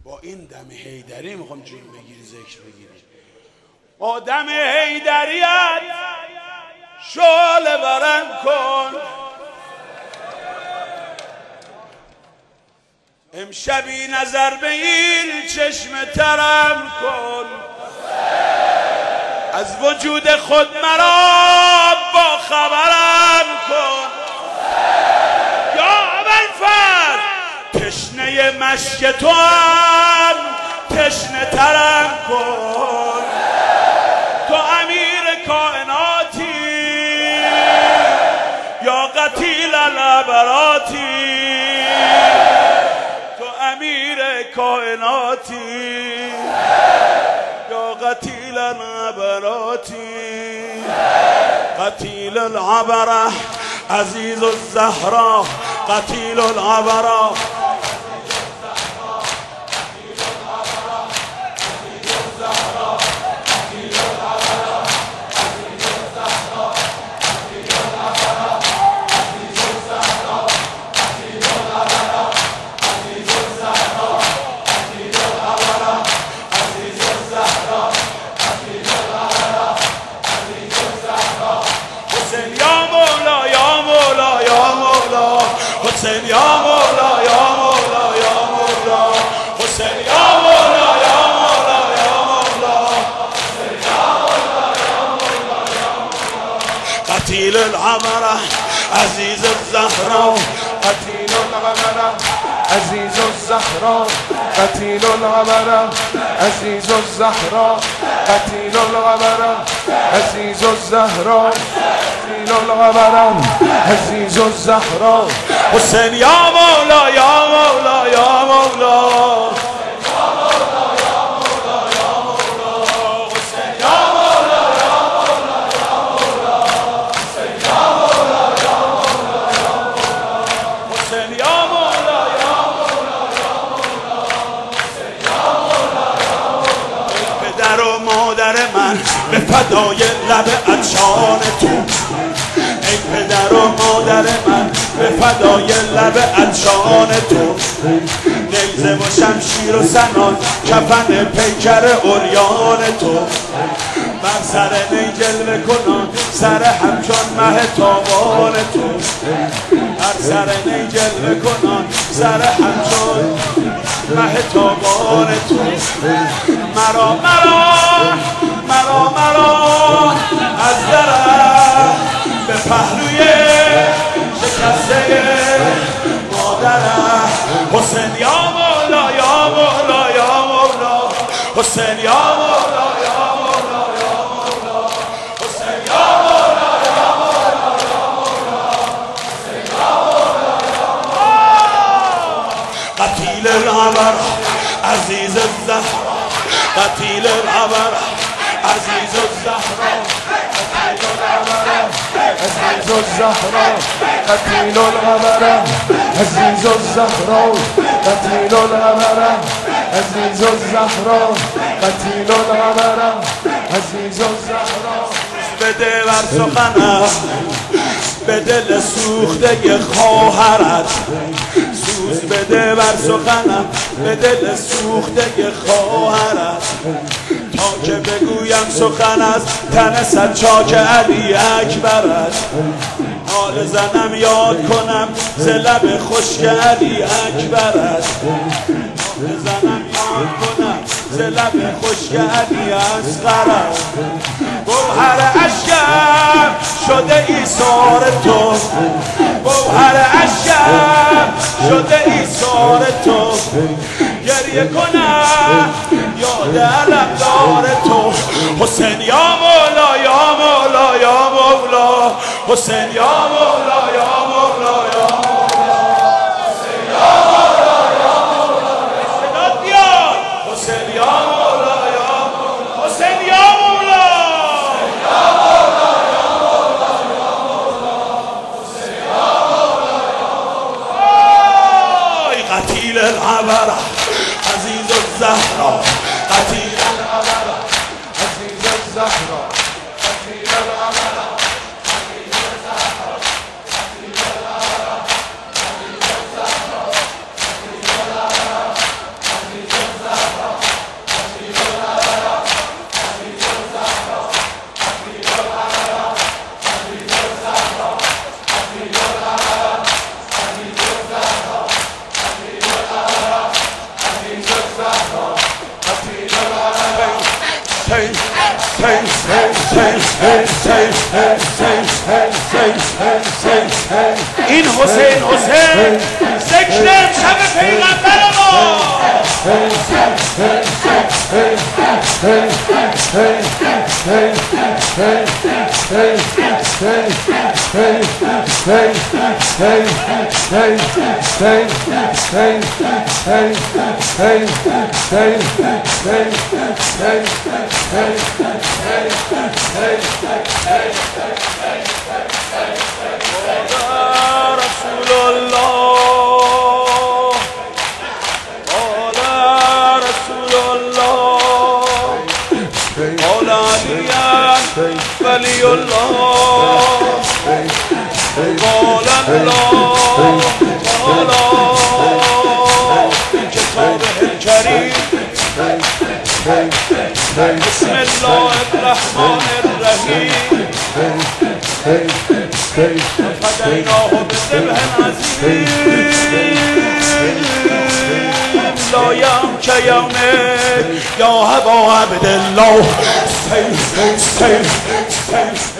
با این دم حیدری میخوام جون بگیری ذکر بگیری. با دم حیدریت شعله برم کن، امشبی نظر به این چشم ترم کن، از وجود خود مرا با خبرم کن. یا ابوالفضل تشنه مشک تو هم تشنه ترم کن، تو امیر کائناتی یا قتیل العبراتی، تو امیر کائناتی یا قتیل العبراتی. قتیل العبره عزیز الزهرا، قتیل العبره حسین یا مولا یا مولا یا مولا، حسین یا مولا یا مولا یا مولا، حسین یا مولا یا مولا یا مولا. قتیل العبره عزیز الزهرا، قتیل العبره عزیز الزهرا، قتیل العبره عزیز الزهرا، قتیل العبره عزیز الزهرا، قتیل العبره عزیز الزهرا. حسین یا مولا یا مولا یا مولا، به فدای لب عطشان تو، ای پدر و مادر من به فدای لب عطشان تو. نیزه و شمشیر و سنان کفن پیکر عریان تو، بر سر نی جلوه کنان سر همچون مه تابان تو، بر سر نی جلوه کنان سر همچون مه تابان تو. مرا از درم به پهلوی شکسته مادرم. حسین یا مولا یا مولا یا مولا، حسین یا مولا یا مولا یا مولا، حسین یا مولا یا مولا یا مولا، حسین یا مولا یا مولا. قتیل العبره عزیز الزهرا، قتیل العبره عزیز الزهرا، قتیل العبره عزیز الزهرا، قتیل العبره عزیز الزهرا، قتیل العبره عزیز الزهرا، قتیل العبره عزیز الزهرا. بده بر سخنم به دل سوخته خواهرت، سوز بده بر سخنم به دل سوخته خواهرت، تا که بگویم سخن از تن سچاک علی اکبرت. حال زنم یاد کنم ز لب خشک علی اکبرت، حال زنم یاد کنم ز لب خشک علی اصغرت. گوهر اشکم شده ایثار تو، گوهر اشکم شده ایثار تو. گریه کنم یاد علمدار تو. حسین یا مولا یا مولا یا مولا، حسین یا مولا یا مولا یا مولا، حسین یا مولا یا مولا. صدا بیار. حسین یا مولا یا مولا، حسین یا مولا، حسین یا مولا یا مولا یا مولا، حسین یا مولا یا مولا. ای قتیل العبره عزیز الزهرا، قتیل العبره عزیز الزهرا، قتیل العبره عزیز الزهرا، قتیل العبره عزیز الزهرا، قتیل العبره عزیز الزهرا. این حسین ذکر امشب پیغمبر ما ولی الله قال الله تعالی کتابه الکریم بسم الله الرحمن الرحیم فدیناه بذبح عظیم لا یوم که یومک یا ابا عبدالله